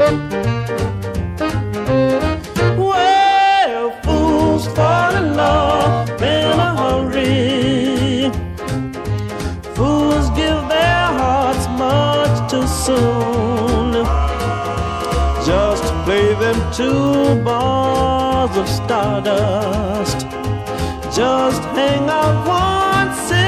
Well, fools fall in love in a hurry. Fools give their hearts much too soon, just to play them two balls of stardust. Just hang out once